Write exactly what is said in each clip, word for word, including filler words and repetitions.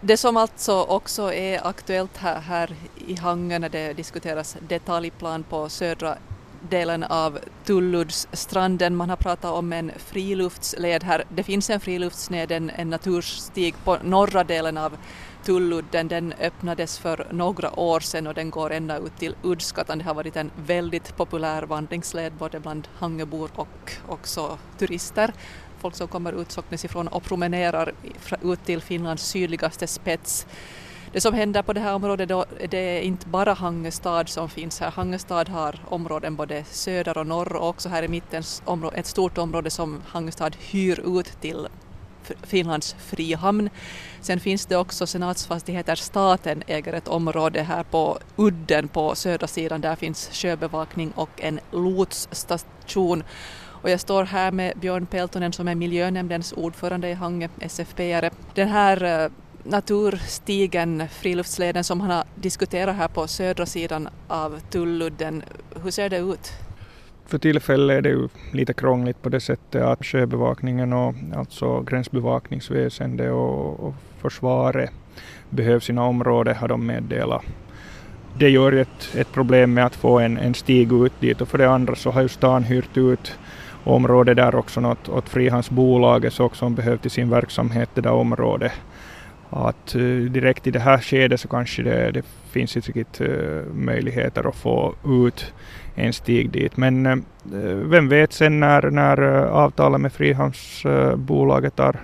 Det som alltså också är aktuellt här, här i Hangö när det diskuteras detaljplan på södra delen av Tulludstranden. Man har pratat om en friluftsled här. Det finns en friluftsled, en, en naturstig på norra delen av Tulludden. Den öppnades för några år sedan och den går ända ut till Uddskattan. Det har varit en väldigt populär vandringsled både bland Hangöbor och också turister. Folk som kommer ut Socknes ifrån och promenerar ut till Finlands sydligaste spets. Det som händer på det här området då, det är inte bara Hangö stad som finns här. Hangö stad har områden både söder och norr och också här i mitten ett stort område som Hangö stad hyr ut till Finlands frihamn. Sen finns det också senatsfastigheter. Staten äger ett område här på udden på södra sidan. Där finns sjöbevakning och en lotsstation. Och jag står här med Björn Peltonen som är miljönämndens ordförande i Hangö, S F P-are. Den här naturstigen, friluftsleden som han har diskuterat här på södra sidan av Tulludden, hur ser det ut? För tillfället är det ju lite krångligt på det sättet att sjöbevakningen och alltså gränsbevakningsväsende och, och försvaret behöver sina områden, har de meddelat. Det gör ett, ett problem med att få en, en stig ut dit, och för det andra så har ju stan hyrt ut området där också något åt frihamnsbolaget som behöver till sin verksamhet det där området. Att uh, direkt i det här skedet så kanske det, det finns inte riktigt uh, möjligheter att få ut en stig dit. Men uh, vem vet sen när, när uh, avtalet med frihamnsbolaget uh, tar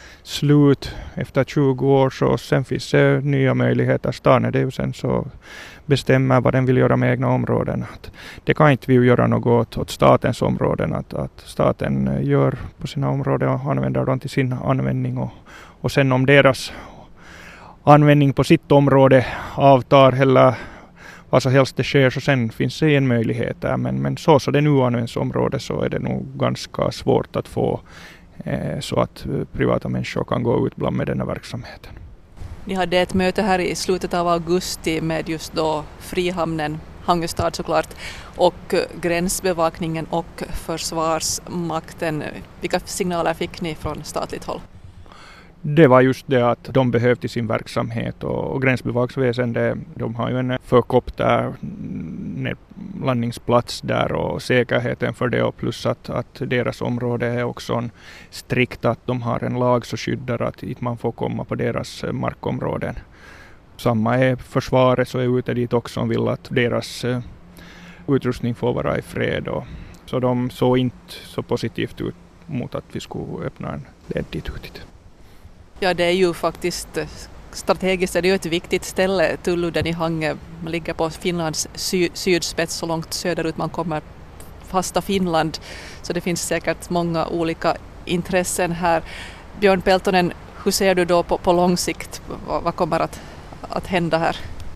slut efter tjugo år, så sen finns det uh, nya möjligheter. Stan är det ju sen så bestämmer vad den vill göra med egna områden. Att det kan inte vi ju göra något åt statens områden. Att, att staten uh, gör på sina områden och använder dem till sin användning. Och, och sen om deras användning på sitt område avtar eller vad som helst det sker, så sen finns det en möjlighet där. Men, men så så det nu används område så är det nog ganska svårt att få eh, så att privata människor kan gå ut bland med den här verksamheten. Ni hade ett möte här i slutet av augusti med just då frihamnen, Hangö stad såklart, och gränsbevakningen och försvarsmakten. Vilka signaler fick ni från statligt håll? Det var just det att de behövde sin verksamhet, och, och gränsbevakningsväsendet, de har ju en förkopter landningsplats där och säkerheten för det, och plus att, att deras område är också en strikt att de har en lag så skyddar att inte man får komma på deras markområden. Samma är försvaret, så är ute dit också och vill att deras uh, utrustning får vara i fred, och, så de såg inte så positivt ut mot att vi skulle öppna en led dit utit. Ja, det är ju faktiskt strategiskt är det ju ett viktigt ställe, Tulludden i Hangö. Man ligger på Finlands sy- sydspets så långt söderut man kommer, fasta Finland. Så det finns säkert många olika intressen här. Björn Peltonen, hur ser du då på, på lång sikt? Vad, vad kommer att, att hända här?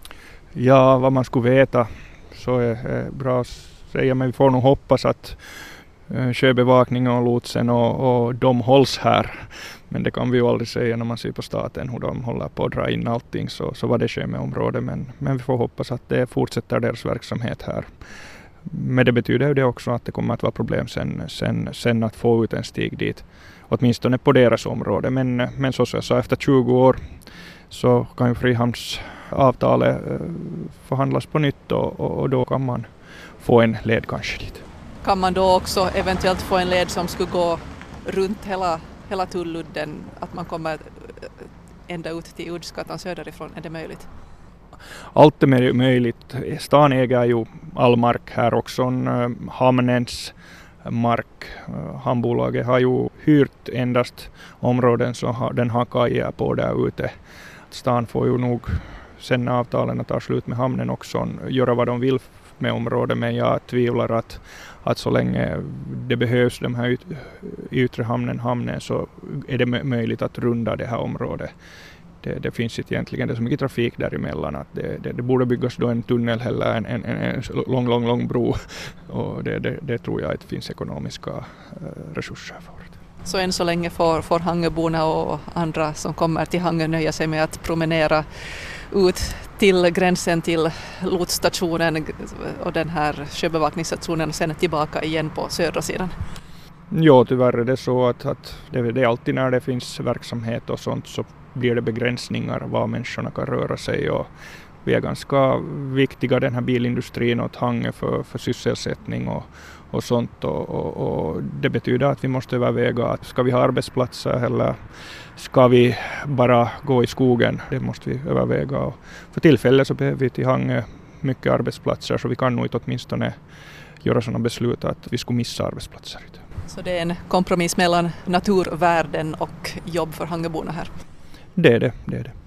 Ja, vad man skulle veta så är, är bra att säga, men vi får nog hoppas att sjöbevakningen och lotsen och, och de hålls här. Men det kan vi ju aldrig säga när man ser på staten hur de håller på att dra in allting, så, så vad det sker med området. Men, men vi får hoppas att det fortsätter deras verksamhet här. Men det betyder ju det också att det kommer att vara problem sen, sen, sen att få ut en stig dit. Åtminstone på deras område. Men, men så så jag sa, efter tjugo år så kan ju frihamnsavtalet förhandlas på nytt, och, och, och då kan man få en led kanske dit. Kan man då också eventuellt få en led som skulle gå runt hela, hela Tulludden, att man kommer ända ut till Uddskattan söderifrån? Är det möjligt? Allt är möjligt. Stan äger ju all mark här också, hamnens mark. Hamnbolaget har ju hyrt endast områden som den har kajer på där ute. Stan får ju nog sen avtalen att ta slut med hamnen också göra vad de vill med området, men jag tvivlar att, att så länge det behövs de här yt, yttre hamnen, hamnen så är det möjligt att runda det här området. Det, det finns inte egentligen det är så mycket trafik däremellan att det, det, det borde byggas då en tunnel eller en, en, en, en lång, lång, lång bro, och det, det, det tror jag att det finns ekonomiska uh, resurser för. Så än så länge får, får Hangöborna och andra som kommer till Hangö nöja sig med att promenera ut till gränsen till lotstationen och den här sjöbevakningsstationen och sen tillbaka igen på södra sidan? Ja, tyvärr är det så att, att det, det är alltid när det finns verksamhet och sånt så blir det begränsningar var människorna kan röra sig. Och vi är ganska viktiga, den här bilindustrin åt Hangö för, för sysselsättning och, och sånt. Och, och, och det betyder att vi måste överväga att ska vi ha arbetsplatser eller ska vi bara gå i skogen? Det måste vi överväga. Och för tillfället så behöver vi till Hangö mycket arbetsplatser, så vi kan nog inte åtminstone göra sådana beslut att vi skulle missa arbetsplatser. Så det är en kompromiss mellan naturvärden och jobb för Hangöborna här? Det är det, det är det.